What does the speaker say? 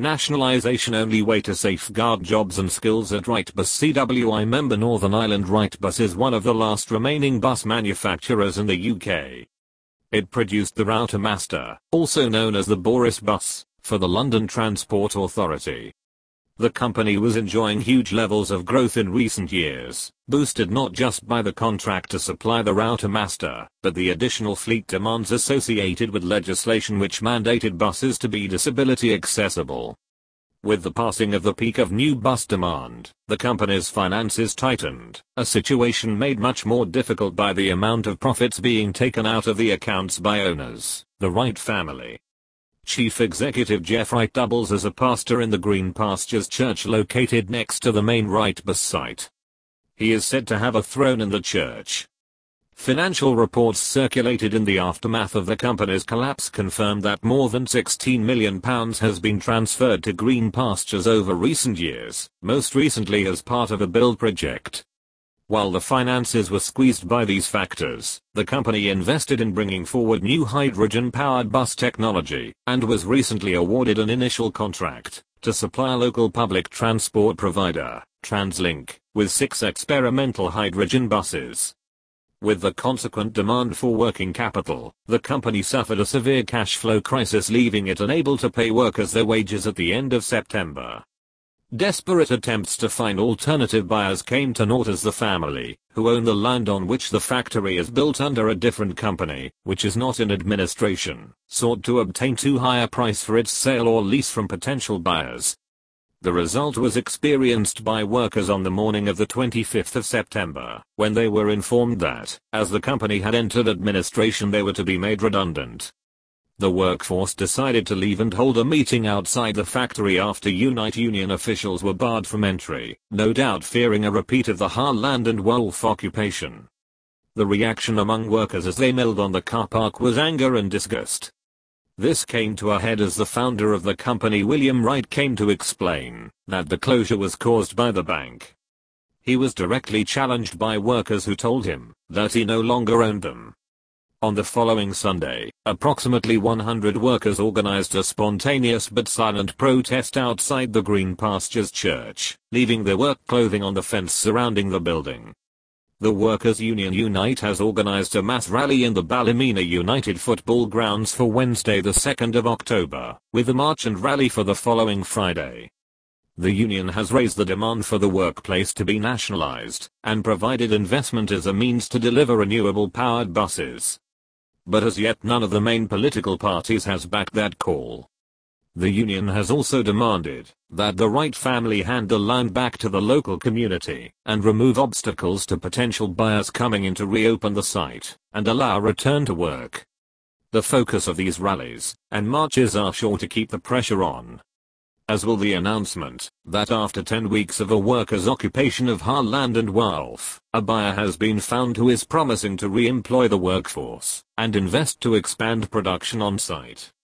Nationalisation only way to safeguard jobs and skills at Wrightbus. CWI member Northern Ireland. Wrightbus is one of the last remaining bus manufacturers in the UK. It produced the Routermaster, also known as the Boris bus, for the London Transport Authority. The company was enjoying huge levels of growth in recent years, boosted not just by the contract to supply the Routermaster, but the additional fleet demands associated with legislation which mandated buses to be disability accessible. With the passing of the peak of new bus demand, the company's finances tightened, a situation made much more difficult by the amount of profits being taken out of the accounts by owners, the Wright family. Chief Executive Jeff Wright doubles as a pastor in the Green Pastures Church located next to the main Wrightbus site. He is said to have a throne in the church. Financial reports circulated in the aftermath of the company's collapse confirmed that more than £16 million has been transferred to Green Pastures over recent years, most recently as part of a build project. While the finances were squeezed by these factors, the company invested in bringing forward new hydrogen-powered bus technology, and was recently awarded an initial contract to supply local public transport provider, TransLink, with 6 experimental hydrogen buses. With the consequent demand for working capital, the company suffered a severe cash flow crisis, leaving it unable to pay workers their wages at the end of September. Desperate attempts to find alternative buyers came to naught as the family, who own the land on which the factory is built under a different company, which is not in administration, sought to obtain too high a price for its sale or lease from potential buyers. The result was experienced by workers on the morning of the 25th of September, when they were informed that, as the company had entered administration, they were to be made redundant. The workforce decided to leave and hold a meeting outside the factory after Unite union officials were barred from entry, no doubt fearing a repeat of the Harland and Wolff occupation. The reaction among workers as they milled on the car park was anger and disgust. This came to a head as the founder of the company, William Wright, came to explain that the closure was caused by the bank. He was directly challenged by workers who told him that he no longer owned them. On the following Sunday, approximately 100 workers organized a spontaneous but silent protest outside the Green Pastures Church, leaving their work clothing on the fence surrounding the building. The Workers' Union Unite has organized a mass rally in the Ballymena United football grounds for Wednesday the 2nd of October, with a march and rally for the following Friday. The union has raised the demand for the workplace to be nationalized, and provided investment as a means to deliver renewable-powered buses. But as yet none of the main political parties has backed that call. The union has also demanded that the Wright family hand the land back to the local community, and remove obstacles to potential buyers coming in to reopen the site, and allow return to work. The focus of these rallies and marches are sure to keep the pressure on. As will the announcement that after 10 weeks of a workers' occupation of Harland and Wolff, a buyer has been found who is promising to re-employ the workforce and invest to expand production on site.